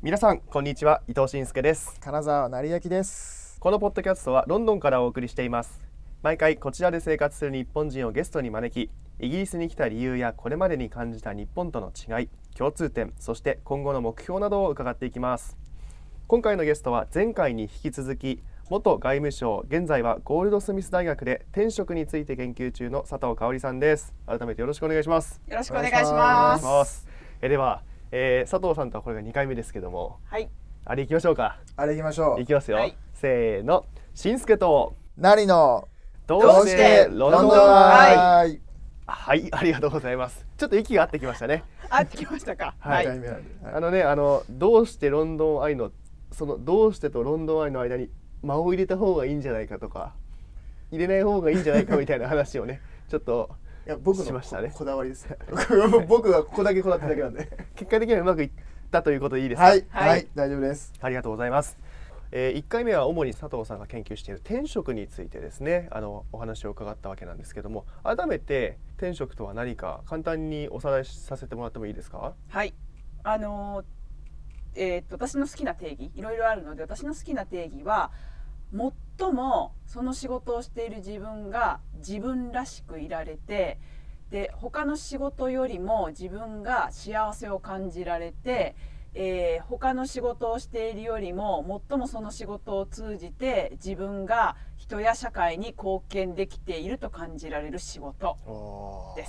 皆さんこんにちは、伊藤慎介です。 金沢成明です。 このポッドキャストはロンドンからお送りしています。毎回こちらで生活する日本人をゲストに招き、イギリスに来た理由やこれまでに感じた日本との違い、共通点、そして今後の目標などを伺っていきます。今回のゲストは前回に引き続き元外務省、現在はゴールドスミス大学で転職について研究中の佐藤香織さんです。改めてよろしくお願いします。 よろしくお願いします。 では、佐藤さんとはこれが2回目ですけども、 はい。 あれ行きましょうか。 あれ行きましょう。 行きますよ。 はい、 せーの、慎介と何のどうしてロンドン愛。 はい、ありがとうございます。ちょっと息が合ってきましたね。 合ってきましたか。 はい。 2回目なんで、 どうしてロンドン愛のそのどうしてとロンドン愛の間に間を入れた方がいいんじゃないかとか、入れない方がいいんじゃないかみたいな話をね、ちょっといや僕のしましたね。 こだわりです。僕がここだけこだわってるだけなんで。 結果的にはうまくいったということでいいですか。 はい、はい、大丈夫です。 ありがとうございます。1回目は主に佐藤さんが研究している転職についてですね、お話を伺ったわけなんですけども、改めて転職とは何か簡単におさらいさせてもらってもいいですか。 はい。私の好きな定義いろいろあるので、私の好きな定義は最もその仕事をしている自分が自分らしくいられて、で他の仕事よりも自分が幸せを感じられて、他の仕事をしているよりも最もその仕事を通じて自分が人や社会に貢献できていると感じられる仕事です。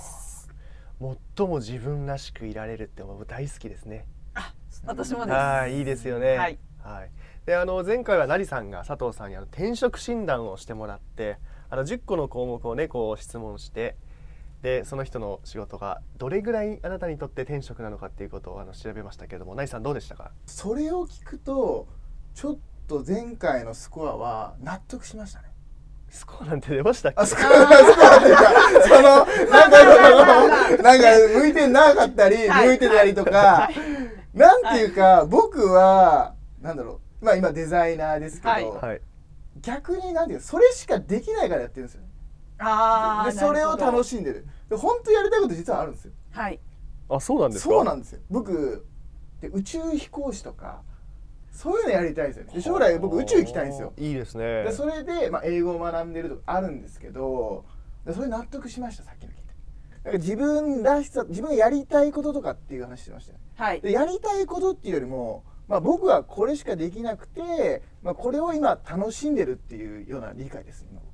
最も自分らしくいられるって大好きですね。 私もです。 いいですよね。 はい。 はい。で前回は成さんが佐藤さんに転職診断をしてもらって、10個の項目をねこう質問して、でその人の仕事がどれぐらいあなたにとって転職なのかっていうことを調べましたけれども、成さんどうでしたか。 それを聞くとちょっと前回のスコアは納得しましたね。 スコアなんて出ましたっけ。 スコアっていうかなんか向いてなかったり、向いてたりとか、なんていうか、僕はなんだろう、まあ今デザイナーですけど、逆になんていうかそれしかできないからやってるんですよ。でそれを楽しんでる。で本当やりたいこと実はあるんですよ。 はい。 あ、そうなんですか。 そうなんですよ。僕で宇宙飛行士とかそういうのやりたいですよね。で将来僕宇宙行きたいんですよ。 いいですね。 でそれで、英語を学んでるとかあるんですけど、でそれ納得しました。さっきの聞いて。だから自分らしさ、自分がやりたいこととかっていう話してましたよね。 はい。 でやりたいことっていうよりも、僕はこれしかできなくて、これを今楽しんでるっていうような理解です今僕。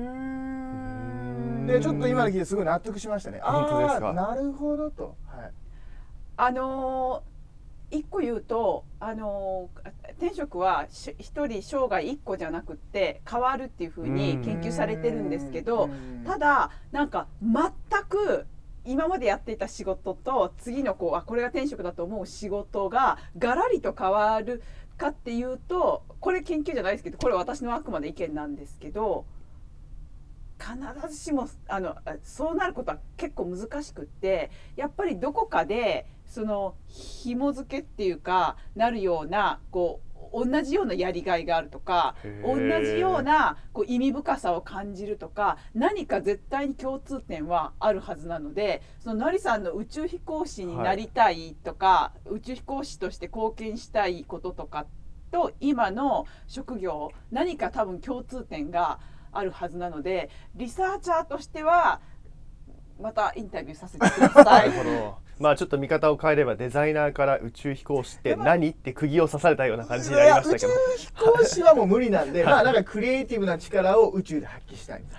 でちょっと今の聞いてすごい納得しましたね。 本当ですか。 なるほどと。 はい。一個言うと、転職は一人生涯一個じゃなくって変わるっていう風に研究されてるんですけど、ただなんか全く今までやっていた仕事と次のこれが転職だと思う仕事がガラリと変わるかっていうと、これ研究じゃないですけど、これ私のあくまで意見なんですけど、必ずしもそうなることは結構難しくって、やっぱりどこかでその紐付けっていうかなるような同じようなやりがいがあるとか、同じような意味深さを感じるとか、何か絶対に共通点はあるはずなので、その成さんの宇宙飛行士になりたいとか、宇宙飛行士として貢献したいこととかと今の職業、何か多分共通点があるはずなので、リサーチャーとしてはまたインタビューさせてください。 なるほど。ちょっと見方を変えれば、デザイナーから宇宙飛行士って何って釘を刺されたような感じになりましたけど、 宇宙飛行士はもう無理なんでなんかクリエイティブな力を宇宙で発揮したいんです。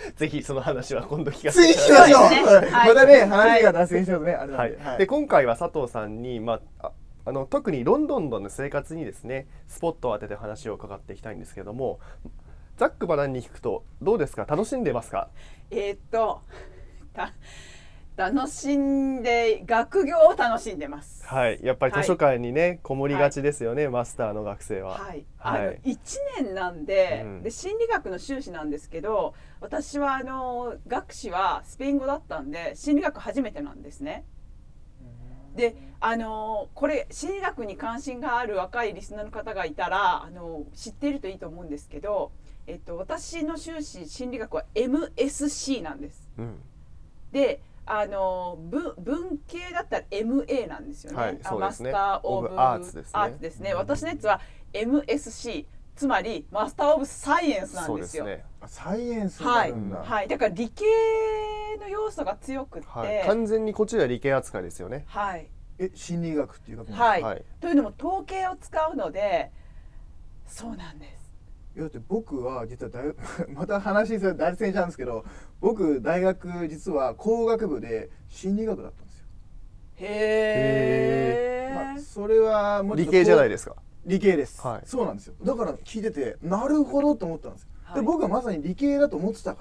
ぜひその話は今度聞かせてください。またね、話が脱線しますね。 で今回は佐藤さんに特にロンドンの生活にですねスポットを当てて話を伺っていきたいんですけれども、ざっくばらんに聞くとどうですか。楽しんでますか。 楽しんで、学業を楽しんでます。 はい、やっぱり図書館にね、こもりがちですよね、マスターの学生は。 はい、1年なんで、で心理学の修士なんですけど、私は学士はスペイン語だったんで心理学初めてなんですね。でこれ心理学に関心がある若いリスナーの方がいたら知っているといいと思うんですけど、私の修士心理学は MSc なんです。で文系だったら MA なんですよね。 はいそうですねマスター・オブ・アーツですねアーツですね。私のやつは MSC、つまりマスター・オブ・サイエンスなんですよ。 そうですね。 サイエンスになるんだ。 はい、だから理系の要素が強くって、 はい、完全にこっちは理系扱いですよね。 はい、 心理学っていう学問。 はい、 はい、 というのも統計を使うので、そうなんです。 だって僕は実はまた話す脱線しちゃうんですけど、僕大学実は工学部で心理学だったんですよ。 へまあ、それはもうちょっと理系じゃないですか。 理系です、 はい、 そうなんですよ。だから聞いててなるほどと思ったんですよ、はい、で僕はまさに理系だと思ってたから、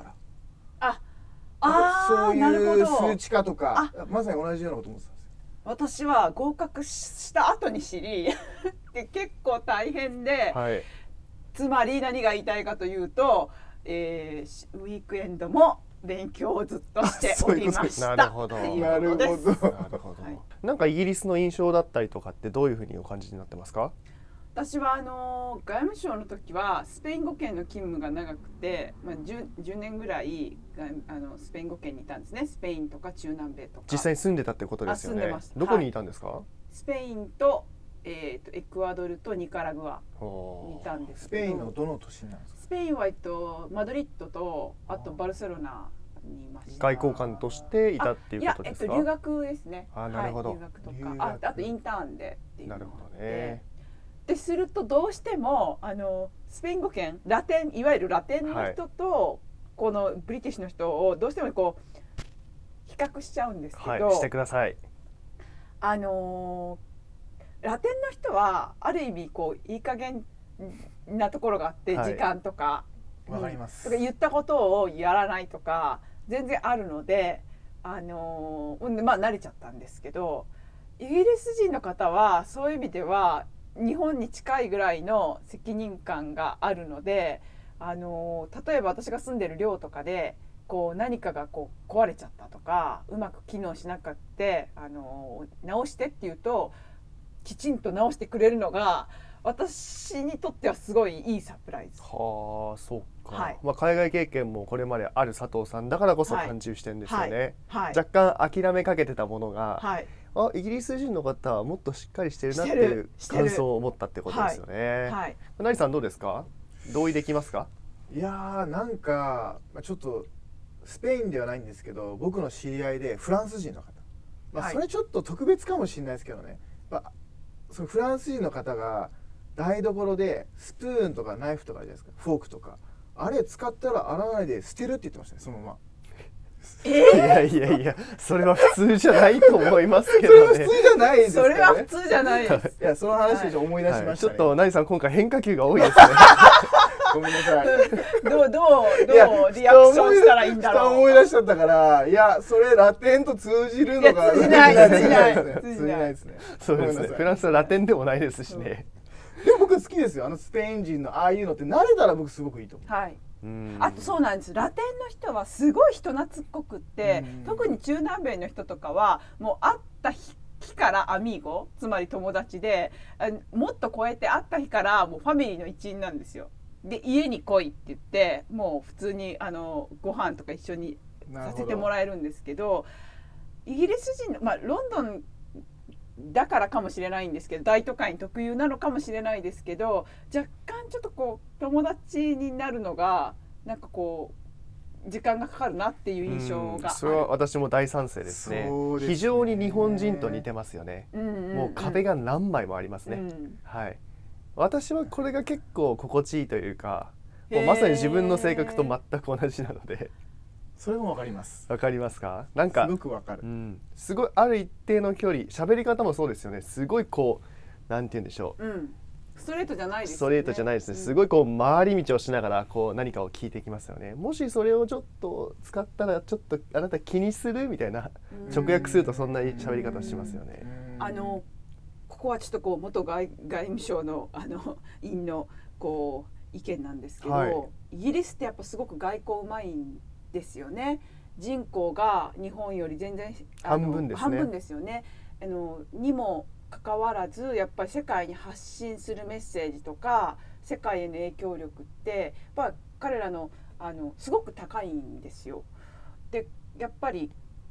そういう数値化とかまさに同じようなこと思ってたんですよ。 私は合格した後に知りで結構大変で、 はい、 つまり何が言いたいかというと、ウィークエンドも勉強をずっとしておりました。 なるほど。 なるほど。 なんかイギリスの印象だったりとかってどういうふうにお感じになってますか？ 私は外務省の時はスペイン語圏の勤務が長くて、10年ぐらいスペイン語圏にいたんですね。スペインとか中南米とか。 実際に住んでたってことですよね。どこにいたんですか？はい、 スペインと、エクアドルとニカラグアにいたんですけど。 スペインのどの都市なんですか？ スペインはマドリッドとあとバルセロナにいました。 外交官としていたっていうことですか？ 留学ですね。 なるほど。 留学とかあとインターンでっていうのがあって。 なるほどね。 でするとどうしてもスペイン語圏いわゆるラテンの人と、このブリティッシュの人をどうしてもこう比較しちゃうんですけど、 はい、してください。 ラテンの人はある意味こういい加減なところがあって、時間とか、 わかります。 言ったことをやらないとか全然あるので、慣れちゃったんですけど、イギリス人の方はそういう意味では日本に近いぐらいの責任感があるので、例えば私が住んでる寮とかでこう何かがこう壊れちゃったとかうまく機能しなかった直してって言うときちんと直してくれるのが私にとってはすごいいいサプライズ。 はあ、そうか。 はい、 海外経験もこれまである佐藤さんだからこそ感じる視点ですよね。若干諦めかけてたものが、イギリス人の方はもっとしっかりしてるなっていう感想を持ったってことですよね。成さんどうですか？同意できますか？ いやー、なんかちょっとスペインではないんですけど、僕の知り合いでフランス人の方、それちょっと特別かもしれないですけどね、そのフランス人の方が台所でスプーンとかナイフとかあるじゃないですか、フォークとか、あれ使ったら洗わないで捨てるって言ってましたね、そのまま。 いやそれは普通じゃないと思いますけどね。 それは普通じゃないですかね。 それは普通じゃないです。 いや、その話で思い出しましたね。 ちょっと成さん今回変化球が多いですね。 ごめんなさい。 どうリアクションしたらいいんだろう。 思い出しちゃったから、いや、それラテンと通じるのが通じないですね。 そうですね。フランスはラテンでもないですしね。 でも僕好きですよ。スペイン人のああいうのって慣れたら僕すごくいいと思う。 はい。あとそうなんです。ラテンの人はすごい人懐っこくって、特に中南米の人とかはもう会った日からアミーゴ、つまり友達で、もっと超えて会った日からもうファミリーの一員なんですよ。で家に来いって言ってもう普通にご飯とか一緒にさせてもらえるんですけど、イギリス人のロンドンだからかもしれないんですけど、大都会に特有なのかもしれないですけど、若干ちょっとこう友達になるのがなんかこう時間がかかるなっていう印象が。 それは私も大賛成ですね。非常に日本人と似てますよね。もう壁が何枚もありますね。はい。私はこれが結構心地いいというか、もうまさに自分の性格と全く同じなので。 それもわかります。 わかりますか？なんかすごくわかる。 すごいある一定の距離、喋り方もそうですよね。すごいこうなんて言うんでしょう。 ストレートじゃないですね。 ストレートじゃないですね。すごいこう回り道をしながらこう何かを聞いてきますよね。もしそれをちょっと使ったらちょっとあなた気にするみたいな、直訳するとそんな喋り方しますよね。 ここはちょっとこう元外務省の院のこう意見なんですけど、イギリスってやっぱすごく外交うまいんですよね。人口が日本より全然半分ですよね。にもかかわらずやっぱり世界に発信するメッセージとか世界への影響力ってやっぱ彼らのすごく高いんですよ。でやっぱり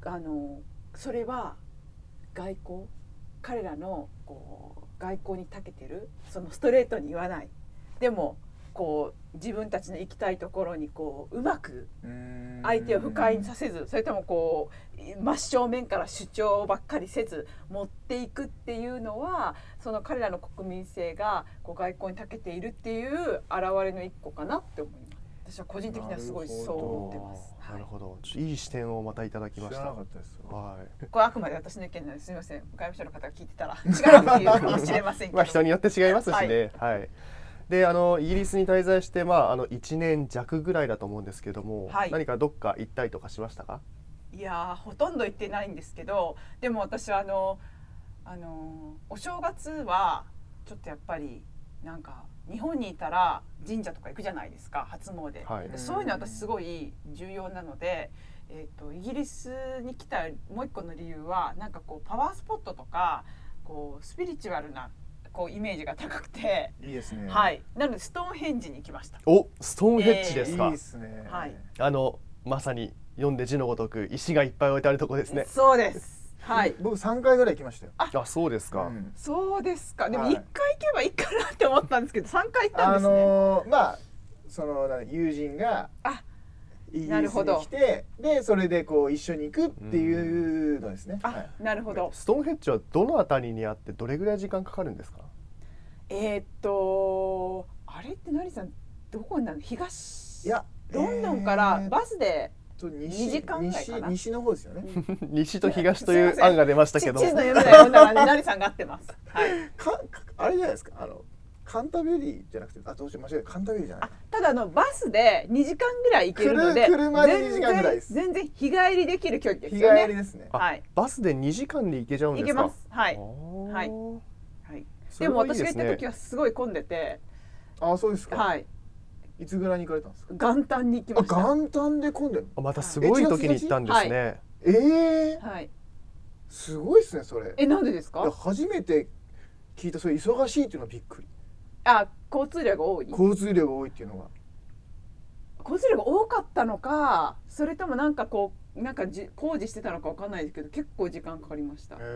それは外交、彼らの外交に長けてる、そのストレートに言わない、でも自分たちの行きたいところにうまく相手を不快にさせず、それとも真正面から主張ばっかりせず持っていくっていうのは、その彼らの国民性が外交に長けているっていう現れの一個かなって思います。私は個人的にはすごいそう思ってます。 なるほど、いい視点をまたいただきました。 知らなかったです。 はい。 これあくまで私の意見なので、すみません、外務省の方が聞いてたら違うっていうかもしれませんけど。 人によって違いますしね。はい。で、イギリスに滞在して1年弱ぐらいだと思うんですけども、 はい、 何かどっか行ったりとかしましたか？ いやほとんど行ってないんですけど、でも私はお正月はちょっとやっぱりなんか日本にいたら神社とか行くじゃないですか、初詣、はい、そういうの私すごい重要なので、イギリスに来たもう一個の理由は、なんかパワースポットとかスピリチュアルなイメージが高くていいですね。 はい。なのでストーンヘンジに行きました。 お、ストーンヘッジですか？ いいですね。 はい。 まさに読んで字のごとく石がいっぱい置いてあるところですね。 そうです。はい。 僕3回ぐらい行きましたよ。 あ、そうですか。 そうですか。でも1回行けばいいかなって思ったんですけど、3回行ったんですね。友人がイギリスに来て、でそれで一緒に行くっていうのですね。 あ、なるほど。 ストーンヘッジはどのあたりにあってどれぐらい時間かかるんですか？ あれって成さんどこになるの？東？いや、ロンドンからバスで2時間ぐらいかな。 西の方ですよね。 西と東という案が出ましたけど。 地図の読んだら成さんが合ってます。はい。 あれじゃないですか。カンタベリーじゃなくて、どうしよう、間違えた、カンタベリーじゃない。 ただバスで2時間ぐらい行けるので、 車で2時間ぐらいです。 全然日帰りできる距離ですよね。 日帰りですね。 はい。 バスで2時間で行けちゃうんですか？ 行けます。はい。はい。はい。でも私が行った時はすごい混んでて。 あ、そうですか。 はい。 いつぐらいに行かれたんですか？ 元旦に行きました。 元旦で混んでる。 またすごい時に行ったんですね。 はい。 すごいですね、それ。 なんでですか？ 初めて聞いた、それ忙しいっていうのはびっくり。 交通量が多い。 交通量が多いっていうのは。 交通量が多かったのか、それともなんか工事してたのかわかんないですけど、結構時間かかりました。はい。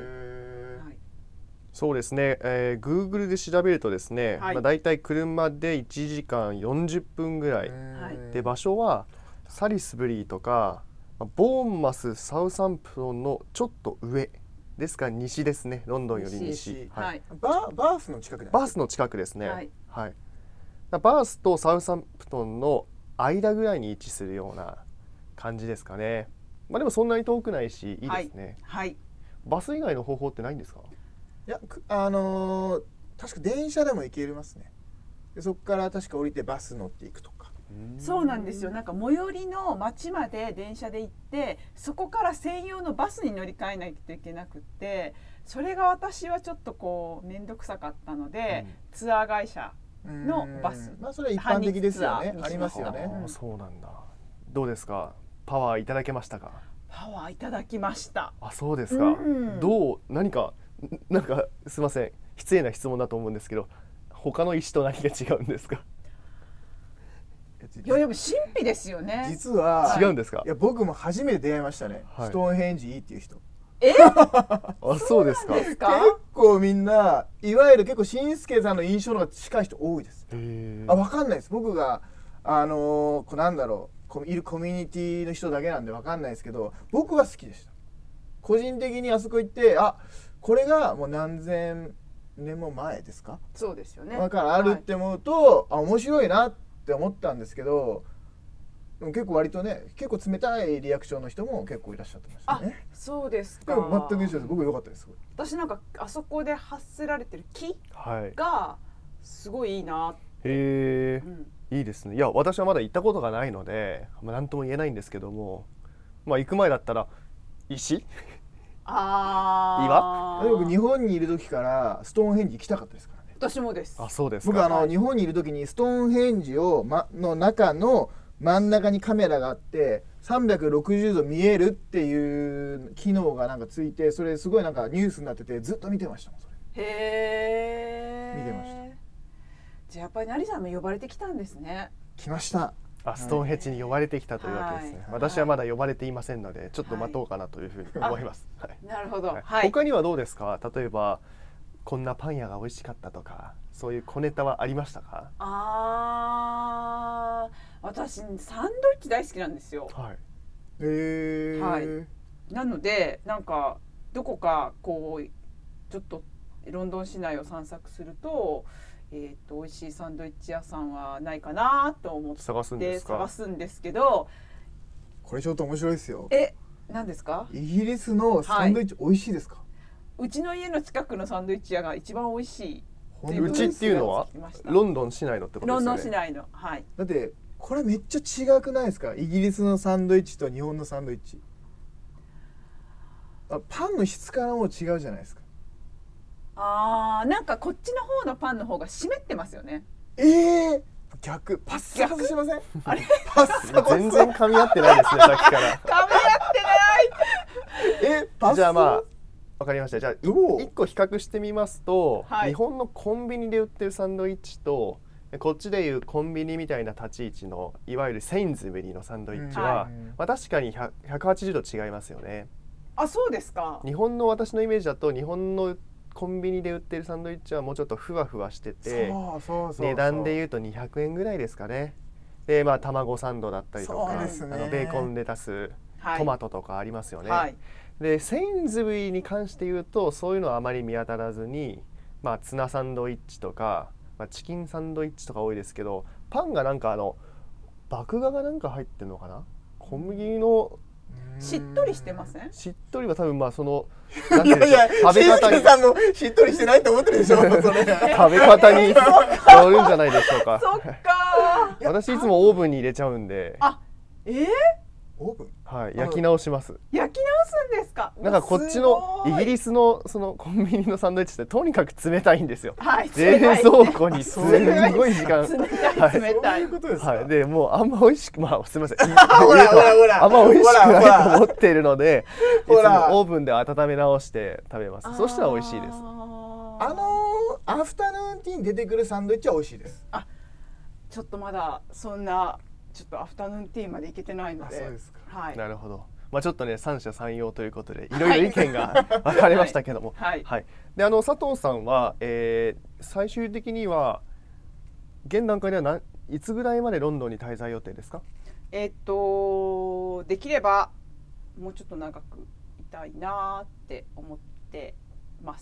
そうですね。Google で調べるとですね、だいたい車で1時間40分ぐらいで、場所はサリスブリーとかボーンマス、サウサンプトンのちょっと上ですから西ですね。ロンドンより西。 はい。バースの近くです。 バースの近くですね。はい。バースとサウサンプトンの間ぐらいに位置するような感じですかね。でもそんなに遠くないしいいですね。 はい。 バス以外の方法ってないんですか？ いや、確か電車でも行けますね。でそこから確か降りてバス乗っていくとか。 そうなんですよ。なんか最寄りの町まで電車で行って、そこから専用のバスに乗り換えないといけなくって、それが私はちょっと面倒くさかったので、ツアー会社のバス、 それは一般的ですよね。ありますよね。 そうなんだ。どうですか？パワーいただけましたか？ パワーいただきました。 あ、そうですか。何かすいません、失礼な質問だと思うんですけど、他の石と何が違うんですか？ いやでも神秘ですよね。 実は違うんですか？ いや僕も初めて出会いましたね。ストーンヘンジいいっていう人。 あ、そうですか。 結構みんないわゆる結構しんすけさんの印象のが近い人多いです。わかんないです。僕がなんだろう、いるコミュニティの人だけなんでわかんないですけど、僕は好きでした。個人的にあそこ行って、これがもう何千年も前ですか？ そうですよね。 だからあるって思うと、面白いなって思ったんですけど、でも結構割とね、結構冷たいリアクションの人も結構いらっしゃってましたね。 そうですか。 でも全く一緒です。僕良かったです。 私なんかあそこで発せられてる木がすごいいいな。 へえ、いいですね。いや、私はまだ行ったことがないので何とも言えないんですけども、行く前だったら石岩、 僕日本にいる時からストーンヘンジ行きたかったですからね。 私もです。 あ、そうですか。 僕日本にいる時にストーンヘンジの中の真ん中にカメラがあって360度見えるっていう機能がついて、それすごいニュースになっててずっと見てましたもん。それへー、 見てました。 じゃあやっぱり成さんも呼ばれてきたんですね。 来ました。 ストーンヘッジに呼ばれてきたというわけですね。 はい私はまだ呼ばれていませんので、ちょっと待とうかなというふうに思います。 なるほど。 はいはい。 他にはどうですか？例えばこんなパン屋が美味しかったとか、そういう小ネタはありましたか？ 私サンドイッチ大好きなんですよ。 はい。 はいなのでなんかどこかこうちょっとロンドン市内を散策すると、美味しいサンドイッチ屋さんはないかなと思って探すんですか？ 探すんですけど、 これちょっと面白いですよ。 何ですか？ イギリスのサンドイッチ美味しいですか？ うちの家の近くのサンドイッチ屋が一番美味しい。 うちっていうのはロンドン市内のってことですよね。 ロンドン市内の、はい。 だってこれめっちゃ違くないですか？イギリスのサンドイッチと日本のサンドイッチ。パンの質感も違うじゃないですか。 なんかこっちの方のパンの方が湿ってますよね。 逆パッサパサしません？ あれパッサパサ全然噛み合ってないですね、さっきから。 噛み合ってない。 パッサじゃあまあわかりました。じゃあどう一個比較してみますと、 はい日本のコンビニで売ってるサンドイッチとこっちでいうコンビニみたいな立ち位置のいわゆるセインズベリーのサンドイッチは、まあ、確かに180度違いますよね。 そうですか。 日本の私のイメージだと日本のコンビニで売ってるサンドイッチはもうちょっとふわふわしてて、 そう値段でいうと200円ぐらいですかね。でまあ卵サンドだったりとか、 そうですねベーコンレタス、 はいトマトとかありますよね。 はい。 でセインズベリーに関して言うとそういうのはあまり見当たらずに、まあ、ツナサンドイッチとか、まあ、チキンサンドイッチとか多いですけど、パンがなんか麦芽がなんか入ってるのかな、小麦のしっとりしてません？ しっとりは多分まあそのなんていいうんでしょう、 やいや、 食べ方にさんもしっとりしてないと思ってるでしょ。それ。 食べ方によるんじゃないでしょうか。 そっか私いつもオーブンに入れちゃうんで、 オーブン？ はい、焼き直します。 焼き直すんですか？ なんかこっちのイギリスのそのコンビニのサンドイッチってとにかく冷たいんですよ。 はい、 冷蔵庫にすんごい時間。 冷たい冷たい。 そういうことですか？ はい、でもうあんま美味しく、まあすみません。 ほらほらほら。 あんま美味しくないと思っているので、いつほらもオーブンで温め直して食べます。そしたら美味しいです。 アフタヌーンティーに出てくるサンドイッチは美味しいです。 ちょっとまだそんなちょっとアフタヌーンティーまで行けてないので。 そうですか。 はい。 なるほど。まあちょっとね三者三様ということでいろいろ意見が分かれましたけども、 はいはい。で佐藤さんは、最終的には現段階ではいつぐらいまでロンドンに滞在予定ですか？ できればもうちょっと長くいたいなって思ってます。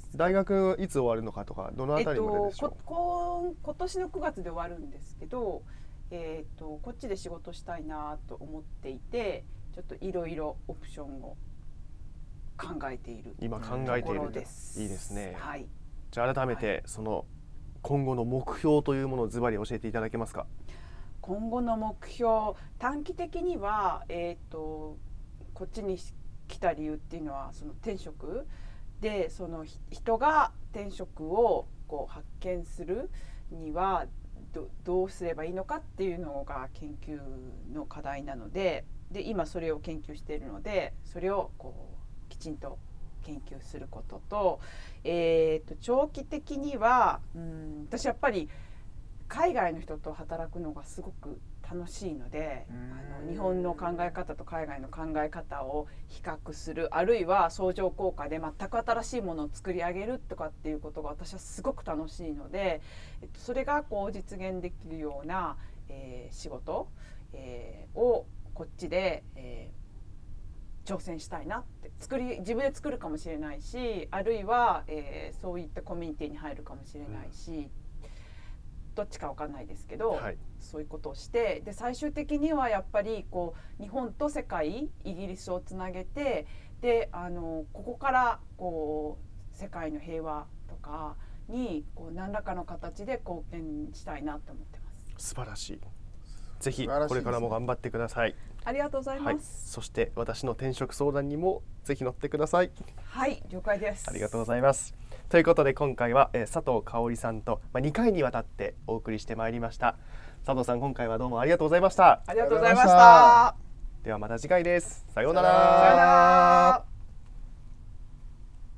大学いつ終わるのかとかどのあたりまででしょう？ 今年の9月で終わるんですけど、こっちで仕事したいなと思っていて、ちょっといろいろオプションを考えている今考えていると。いいですね。 はい。 じゃあ改めてその今後の目標というものをズバリ教えていただけますか？ 今後の目標、短期的にはこっちに来た理由っていうのはその転職で、その人が転職をこう発見するにはどうすればいいのかっていうのが研究の課題なので、今それを研究しているので、それをこうきちんと研究することと、長期的には私やっぱり海外の人と働くのがすごく楽しいので、日本の考え方と海外の考え方を比較する、あるいは相乗効果で全く新しいものを作り上げるとかっていうことが私はすごく楽しいので、それがこう実現できるような、仕事、をこっちで、挑戦したいなって、自分で作るかもしれないし、あるいは、そういったコミュニティに入るかもしれないし、どっちかわかんないですけど、 はい、 そういうことをして、で最終的にはやっぱりこう日本と世界、イギリスをつなげて、でここからこう世界の平和とかにこう何らかの形で貢献したいなと思ってます。 素晴らしい。ぜひこれからも頑張ってください。 ありがとうございます。 はい、そして私の転職相談にもぜひ乗ってください。 はい、了解です。 ありがとうございます。ということで今回は、佐藤香織さんと、2回にわたってお送りしてまいりました。佐藤さん、今回はどうもありがとうございました。 ありがとうございました。 ではまた次回です。さようなさようなら。 ら。